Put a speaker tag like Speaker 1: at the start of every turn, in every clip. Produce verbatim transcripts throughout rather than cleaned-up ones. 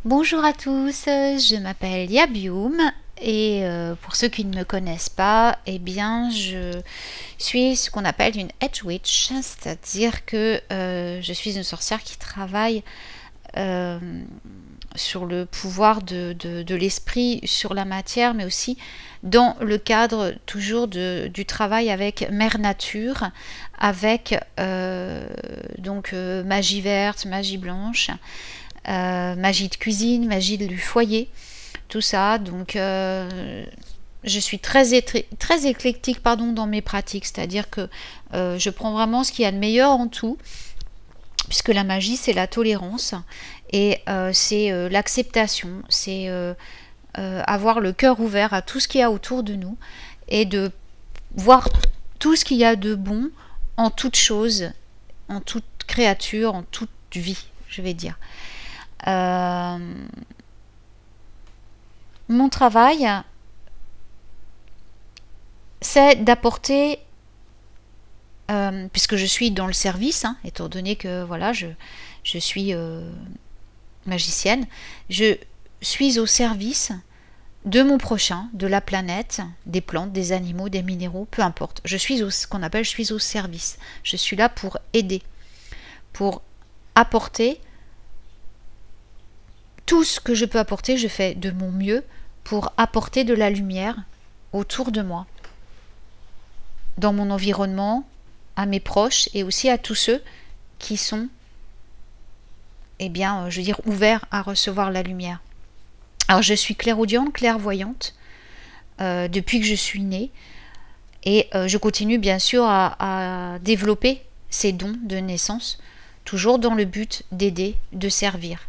Speaker 1: Bonjour à tous, je m'appelle Yabioum et euh, pour ceux qui ne me connaissent pas, eh bien je suis ce qu'on appelle une Edge Witch, c'est-à-dire que euh, je suis une sorcière qui travaille euh, sur le pouvoir de, de, de l'esprit, sur la matière, mais aussi dans le cadre toujours de, du travail avec Mère Nature, avec euh, donc euh, magie verte, magie blanche. Euh, magie de cuisine, magie du foyer, tout ça. Donc, euh, je suis très, très éclectique pardon, dans mes pratiques, c'est-à-dire que euh, je prends vraiment ce qu'il y a de meilleur en tout, puisque la magie, c'est la tolérance et euh, c'est euh, l'acceptation, c'est euh, euh, avoir le cœur ouvert à tout ce qu'il y a autour de nous et de voir tout ce qu'il y a de bon en toute chose, en toute créature, en toute vie, je vais dire. Euh, mon travail, c'est d'apporter, euh, puisque je suis dans le service, hein, étant donné que voilà, je, je suis euh, magicienne, je suis au service de mon prochain, de la planète, des plantes, des animaux, des minéraux, peu importe. Je suis au, ce qu'on appelle, je suis au service. Je suis là pour aider, pour apporter tout ce que je peux apporter, je fais de mon mieux pour apporter de la lumière autour de moi, dans mon environnement, à mes proches et aussi à tous ceux qui sont, eh bien, je veux dire, ouverts à recevoir la lumière. Alors, je suis clairaudiente, clairvoyante euh, depuis que je suis née et euh, je continue bien sûr à, à développer ces dons de naissance, toujours dans le but d'aider, de servir.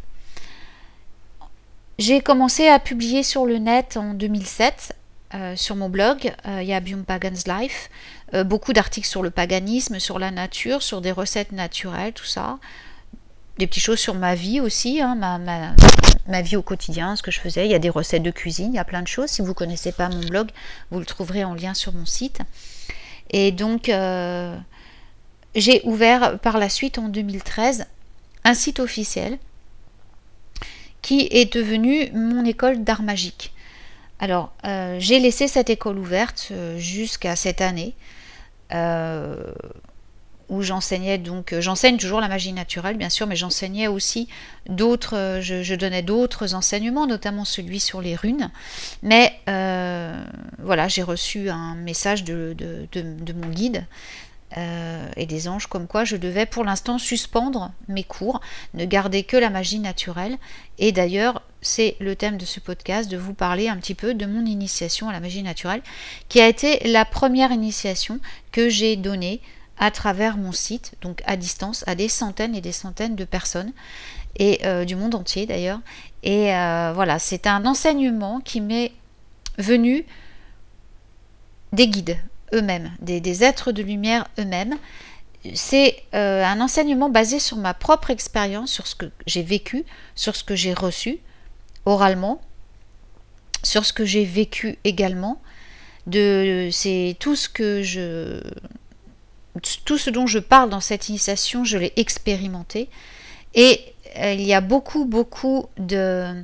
Speaker 1: J'ai commencé à publier sur le net en deux mille sept, euh, sur mon blog, euh, Yabioum Pagan's Life, euh, beaucoup d'articles sur le paganisme, sur la nature, sur des recettes naturelles, tout ça. Des petites choses sur ma vie aussi, hein, ma, ma, ma vie au quotidien, ce que je faisais. Il y a des recettes de cuisine, il y a plein de choses. Si vous ne connaissez pas mon blog, vous le trouverez en lien sur mon site. Et donc, euh, j'ai ouvert par la suite en deux mille treize un site officiel qui est devenu mon école d'art magique. Alors, euh, j'ai laissé cette école ouverte euh, jusqu'à cette année, euh, où j'enseignais donc, j'enseigne toujours la magie naturelle, bien sûr, mais j'enseignais aussi d'autres, euh, je, je donnais d'autres enseignements, notamment celui sur les runes. Mais euh, voilà, j'ai reçu un message de, de, de, de mon guide, Euh, et des anges comme quoi je devais pour l'instant suspendre mes cours, ne garder que la magie naturelle. Et d'ailleurs, c'est le thème de ce podcast, de vous parler un petit peu de mon initiation à la magie naturelle, qui a été la première initiation que j'ai donnée à travers mon site, donc à distance, à des centaines et des centaines de personnes, et euh, du monde entier d'ailleurs. Et euh, voilà, c'est un enseignement qui m'est venu des guides eux-mêmes, des, des êtres de lumière eux-mêmes. C'est euh, un enseignement basé sur ma propre expérience, sur ce que j'ai vécu, sur ce que j'ai reçu oralement, sur ce que j'ai vécu également. De, c'est tout ce que je, tout ce dont je parle dans cette initiation, je l'ai expérimenté. Et euh, il y a beaucoup, beaucoup de,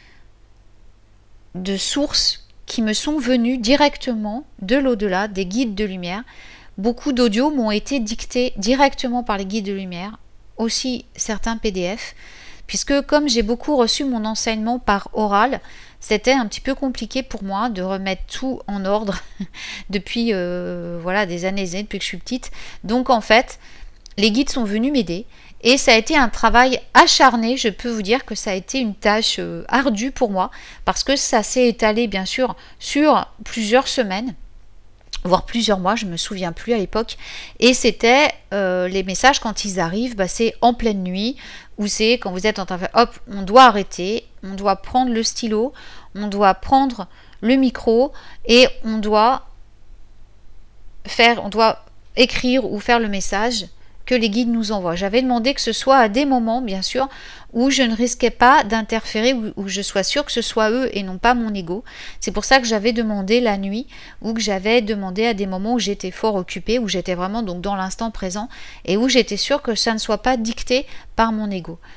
Speaker 1: de sources qui me sont venus directement de l'au-delà, des guides de lumière. Beaucoup d'audios m'ont été dictés directement par les guides de lumière, aussi certains P D F, puisque comme j'ai beaucoup reçu mon enseignement par oral, c'était un petit peu compliqué pour moi de remettre tout en ordre depuis euh, voilà, des années et des années, depuis que je suis petite. Donc en fait, les guides sont venus m'aider. Et ça a été un travail acharné, je peux vous dire que ça a été une tâche euh, ardue pour moi, parce que ça s'est étalé bien sûr sur plusieurs semaines, voire plusieurs mois, je ne me souviens plus à l'époque. Et c'était euh, les messages quand ils arrivent, bah, c'est en pleine nuit, ou c'est quand vous êtes en train de faire, hop, on doit arrêter, on doit prendre le stylo, on doit prendre le micro, et on doit faire, on doit écrire ou faire le message que les guides nous envoient. J'avais demandé que ce soit à des moments, bien sûr, où je ne risquais pas d'interférer, où, où je sois sûre que ce soit eux et non pas mon ego. C'est pour ça que j'avais demandé la nuit, ou que j'avais demandé à des moments où j'étais fort occupée, où j'étais vraiment donc dans l'instant présent, et où j'étais sûre que ça ne soit pas dicté par mon ego.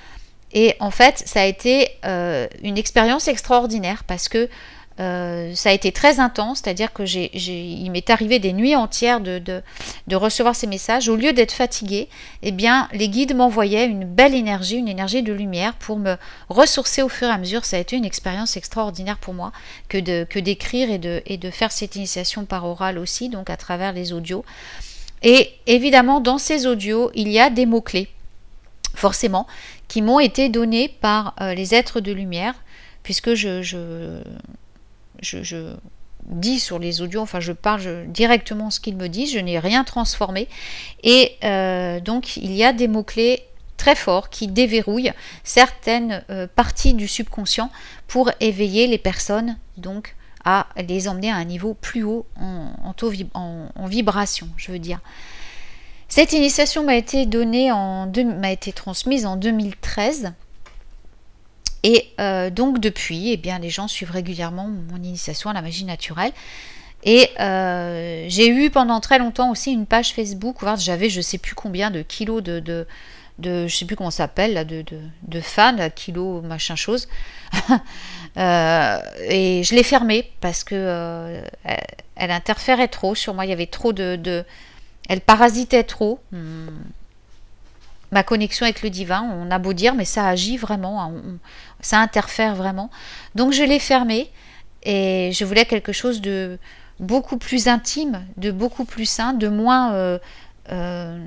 Speaker 1: Et en fait, ça a été euh, une expérience extraordinaire parce que euh, ça a été très intense, c'est-à-dire que j'ai, j'ai, il m'est arrivé des nuits entières de, de, de recevoir ces messages. Au lieu d'être fatiguée, eh bien, les guides m'envoyaient une belle énergie, une énergie de lumière pour me ressourcer au fur et à mesure. Ça a été une expérience extraordinaire pour moi que, de, que d'écrire et de, et de faire cette initiation par oral aussi, donc à travers les audios. Et évidemment, dans ces audios, il y a des mots-clés, forcément, qui m'ont été donnés par euh, les êtres de lumière, puisque je... je Je, je dis sur les audios, enfin je parle je, directement ce qu'ils me disent, je n'ai rien transformé. Et euh, donc il y a des mots-clés très forts qui déverrouillent certaines euh, parties du subconscient pour éveiller les personnes, donc à les emmener à un niveau plus haut en, en, taux, en, en vibration, je veux dire. Cette initiation m'a été donnée, en deux, m'a été transmise en deux mille treize. Et euh, donc depuis, eh bien, les gens suivent régulièrement mon initiation à la magie naturelle. Et euh, j'ai eu pendant très longtemps aussi une page Facebook où j'avais je ne sais plus combien de kilos de, de, de je ne sais plus comment ça s'appelle, là, de, de, de fans, là, kilos machin chose. euh, et je l'ai fermée parce que euh, elle, elle interférait trop sur moi. Il y avait trop de... de elle parasitait trop. Hmm. Ma connexion avec le divin, on a beau dire, mais ça agit vraiment, hein, on, ça interfère vraiment. Donc je l'ai fermé et je voulais quelque chose de beaucoup plus intime, de beaucoup plus sain, de moins, euh, euh,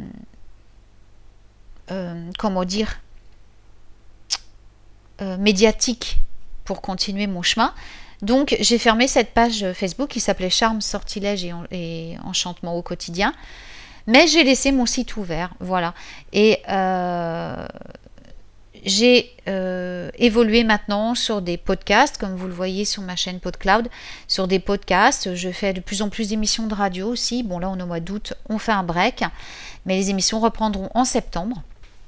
Speaker 1: euh, comment dire, euh, médiatique pour continuer mon chemin. Donc j'ai fermé cette page Facebook qui s'appelait Charme, Sortilège et, en, et Enchantement au quotidien. Mais j'ai laissé mon site ouvert, voilà. Et euh, j'ai euh, évolué maintenant sur des podcasts, comme vous le voyez sur ma chaîne PodCloud, sur des podcasts. Je fais de plus en plus d'émissions de radio aussi. Bon, là, on est au mois d'août, on fait un break. Mais les émissions reprendront en septembre.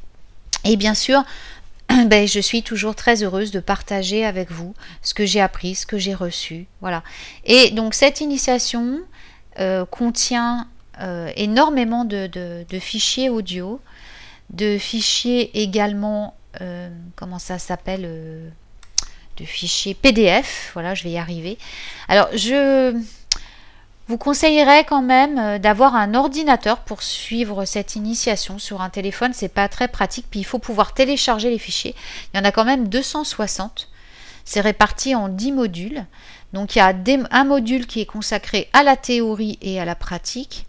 Speaker 1: Et bien sûr, ben, je suis toujours très heureuse de partager avec vous ce que j'ai appris, ce que j'ai reçu. Voilà. Et donc, cette initiation euh, contient... Euh, énormément de, de, de fichiers audio, de fichiers également, euh, comment ça s'appelle, euh, de fichiers P D F, voilà, je vais y arriver. Alors, je vous conseillerais quand même d'avoir un ordinateur pour suivre cette initiation. Sur un téléphone, c'est pas très pratique, puis il faut pouvoir télécharger les fichiers. Il y en a quand même deux cent soixante. C'est réparti en dix modules. Donc, il y a des, un module qui est consacré à la théorie et à la pratique,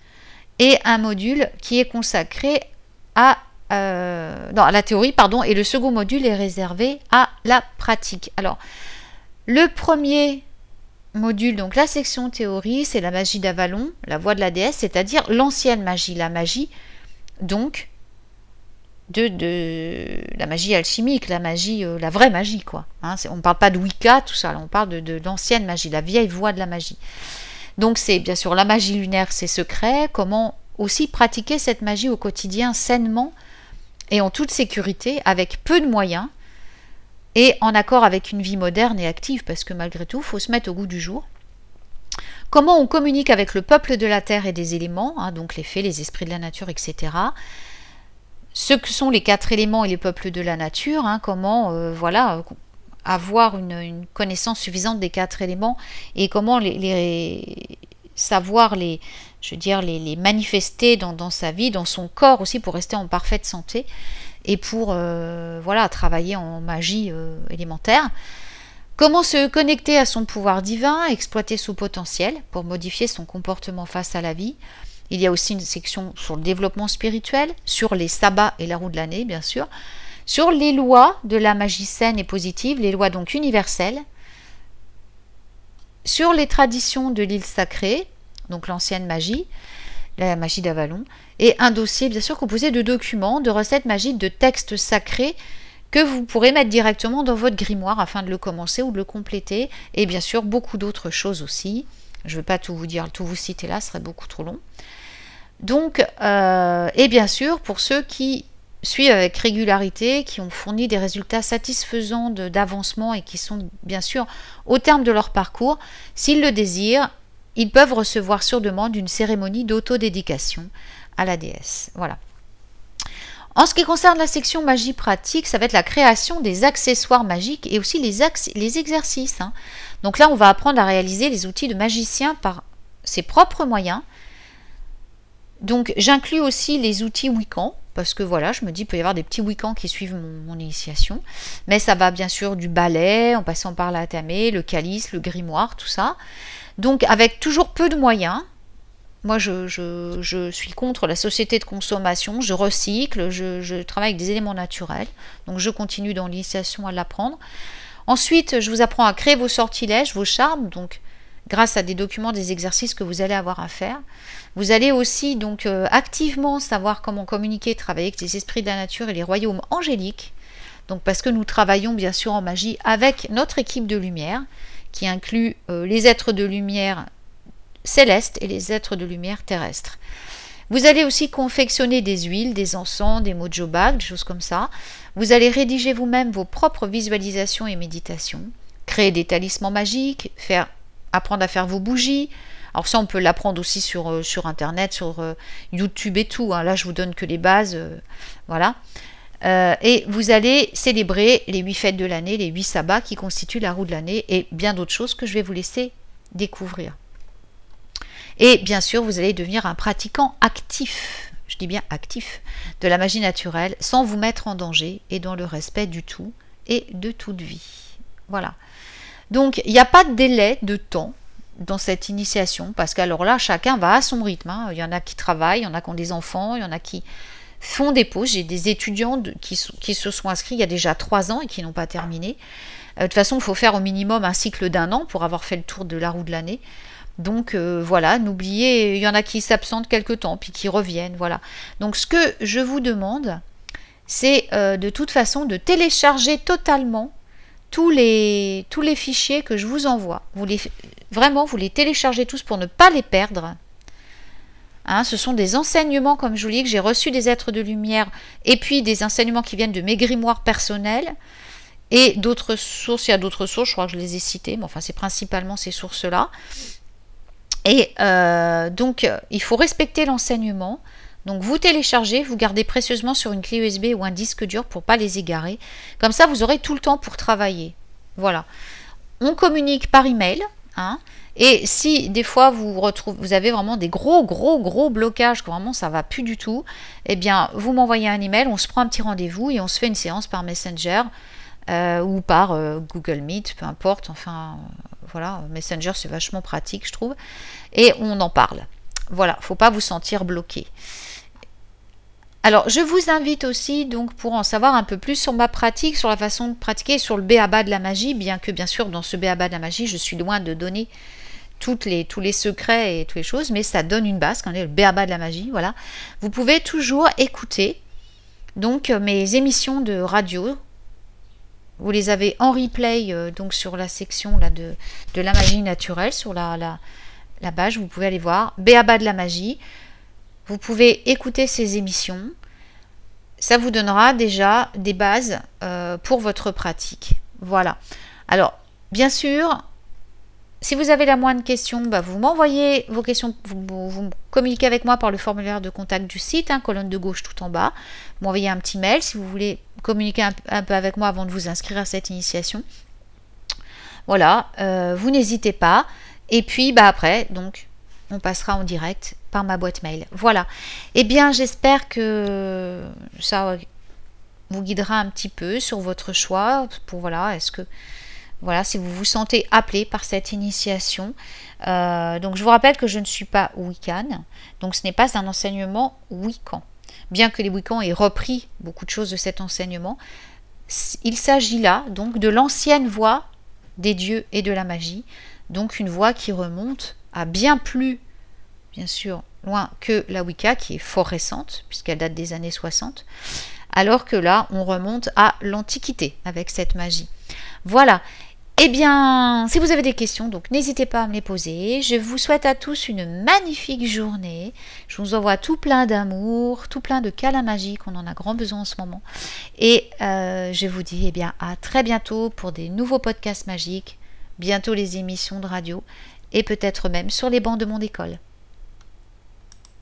Speaker 1: et un module qui est consacré à, euh, non, à la théorie, pardon, et le second module est réservé à la pratique. Alors, le premier module, donc la section théorie, c'est la magie d'Avalon, la voix de la déesse, c'est-à-dire l'ancienne magie, la magie, donc, de, de la magie alchimique, la magie, euh, la vraie magie, quoi. Hein, on ne parle pas de Wicca, tout ça, là, on parle de, de l'ancienne magie, la vieille voix de la magie. Donc c'est bien sûr la magie lunaire, ses secrets, comment aussi pratiquer cette magie au quotidien sainement et en toute sécurité, avec peu de moyens et en accord avec une vie moderne et active, parce que malgré tout, il faut se mettre au goût du jour. Comment on communique avec le peuple de la terre et des éléments, hein, donc les fées, les esprits de la nature, et cetera. Ce que sont les quatre éléments et les peuples de la nature, hein, comment euh, voilà avoir une, une connaissance suffisante des quatre éléments et comment les, les savoir les, je veux dire, les, les manifester dans, dans sa vie, dans son corps aussi pour rester en parfaite santé et pour euh, voilà travailler en magie euh, élémentaire. Comment se connecter à son pouvoir divin, exploiter son potentiel pour modifier son comportement face à la vie. Il y a aussi une section sur le développement spirituel, sur les sabbats et la roue de l'année, bien sûr, sur les lois de la magie saine et positive, les lois donc universelles, sur les traditions de l'île sacrée, donc l'ancienne magie, la magie d'Avalon, et un dossier bien sûr composé de documents, de recettes magiques, de textes sacrés que vous pourrez mettre directement dans votre grimoire afin de le commencer ou de le compléter, et bien sûr beaucoup d'autres choses aussi. Je ne vais pas tout vous dire, tout vous citer là, ce serait beaucoup trop long. Donc, euh, et bien sûr, pour ceux qui suivent avec régularité, qui ont fourni des résultats satisfaisants de, d'avancement et qui sont bien sûr au terme de leur parcours, s'ils le désirent, ils peuvent recevoir sur demande une cérémonie d'autodédication à la déesse. Voilà. En ce qui concerne la section magie pratique, ça va être la création des accessoires magiques et aussi les, les exercices. Hein. Donc là, on va apprendre à réaliser les outils de magicien par ses propres moyens. Donc j'inclus aussi les outils Wiccan, parce que voilà, je me dis, il peut y avoir des petits Wiccans qui suivent mon, mon initiation. Mais ça va bien sûr du balai, en passant par la tamé, le calice, le grimoire, tout ça. Donc avec toujours peu de moyens. Moi, je, je, je suis contre la société de consommation, je recycle, je, je travaille avec des éléments naturels. Donc je continue dans l'initiation à l'apprendre. Ensuite, je vous apprends à créer vos sortilèges, vos charmes, donc grâce à des documents, des exercices que vous allez avoir à faire. Vous allez aussi donc euh, activement savoir comment communiquer, travailler avec les esprits de la nature et les royaumes angéliques. Donc parce que nous travaillons bien sûr en magie avec notre équipe de lumière, qui inclut euh, les êtres de lumière célestes et les êtres de lumière terrestres. Vous allez aussi confectionner des huiles, des encens, des mojo bags, des choses comme ça. Vous allez rédiger vous-même vos propres visualisations et méditations, créer des talismans magiques, faire, apprendre à faire vos bougies. Alors ça, on peut l'apprendre aussi sur, euh, sur Internet, sur euh, YouTube et tout. Hein. Là, je vous donne que les bases. Euh, voilà. Euh, et vous allez célébrer les huit fêtes de l'année, les huit sabbats qui constituent la roue de l'année et bien d'autres choses que je vais vous laisser découvrir. Et bien sûr, vous allez devenir un pratiquant actif, je dis bien actif, de la magie naturelle, sans vous mettre en danger et dans le respect du tout et de toute vie. Voilà. Donc, il n'y a pas de délai de temps dans cette initiation, parce qu'alors là, chacun va à son rythme. Hein. Il y en a qui travaillent, il y en a qui ont des enfants, il y en a qui font des pauses. J'ai des étudiants de, qui, qui se sont inscrits il y a déjà trois ans et qui n'ont pas terminé. Euh, de toute façon, il faut faire au minimum un cycle d'un an pour avoir fait le tour de la roue de l'année. Donc euh, voilà, n'oubliez, il y en a qui s'absentent quelque temps, puis qui reviennent, voilà. Donc ce que je vous demande, c'est euh, de toute façon de télécharger totalement tous les, tous les fichiers que je vous envoie. Vous les, vraiment, vous les téléchargez tous pour ne pas les perdre. Hein, ce sont des enseignements, comme je vous dis, que j'ai reçus des êtres de lumière, et puis des enseignements qui viennent de mes grimoires personnels, et d'autres sources, il y a d'autres sources, je crois que je les ai citées, mais enfin c'est principalement ces sources-là. Et euh, donc, il faut respecter l'enseignement. Donc, vous téléchargez, vous gardez précieusement sur une clé U S B ou un disque dur pour ne pas les égarer. Comme ça, vous aurez tout le temps pour travailler. Voilà. On communique par email. Hein, et si des fois vous retrouvez, vous avez vraiment des gros, gros, gros blocages, que vraiment ça ne va plus du tout, eh bien, vous m'envoyez un email, on se prend un petit rendez-vous et on se fait une séance par Messenger euh, ou par euh, Google Meet, peu importe. Enfin... Voilà, Messenger, c'est vachement pratique, je trouve. Et on en parle. Voilà, il ne faut pas vous sentir bloqué. Alors, je vous invite aussi, donc, pour en savoir un peu plus sur ma pratique, sur la façon de pratiquer, sur le b-a-ba de la magie, bien que, bien sûr, dans ce b-a-ba de la magie, je suis loin de donner toutes les, tous les secrets et toutes les choses, mais ça donne une base, quand on est le b-a-ba de la magie, voilà. Vous pouvez toujours écouter, donc, mes émissions de radio. Vous les avez en replay euh, donc sur la section là, de, de la magie naturelle, sur la, la, la page, vous pouvez aller voir. b-a-ba de la magie. Vous pouvez écouter ces émissions. Ça vous donnera déjà des bases euh, pour votre pratique. Voilà. Alors, bien sûr, si vous avez la moindre question, bah, vous m'envoyez vos questions, vous, vous, vous communiquez avec moi par le formulaire de contact du site, hein, colonne de gauche tout en bas. Vous m'envoyez un petit mail si vous voulez communiquer un, un peu avec moi avant de vous inscrire à cette initiation. Voilà, euh, vous n'hésitez pas. Et puis bah, après, donc, on passera en direct par ma boîte mail. Voilà. Eh bien, j'espère que ça vous guidera un petit peu sur votre choix. Pour voilà, est-ce que Voilà, si vous vous sentez appelé par cette initiation. Euh, donc, je vous rappelle que je ne suis pas Wiccan. Donc, ce n'est pas un enseignement Wiccan. Bien que les Wiccans aient repris beaucoup de choses de cet enseignement, il s'agit là, donc, de l'ancienne voie des dieux et de la magie. Donc, une voie qui remonte à bien plus, bien sûr, loin que la Wicca, qui est fort récente, puisqu'elle date des années soixante. Alors que là, on remonte à l'Antiquité avec cette magie. Voilà. Eh bien, si vous avez des questions, donc n'hésitez pas à me les poser. Je vous souhaite à tous une magnifique journée. Je vous envoie tout plein d'amour, tout plein de câlins magiques. On en a grand besoin en ce moment. Et euh, je vous dis eh bien, à très bientôt pour des nouveaux podcasts magiques. Bientôt les émissions de radio et peut-être même sur les bancs de mon école.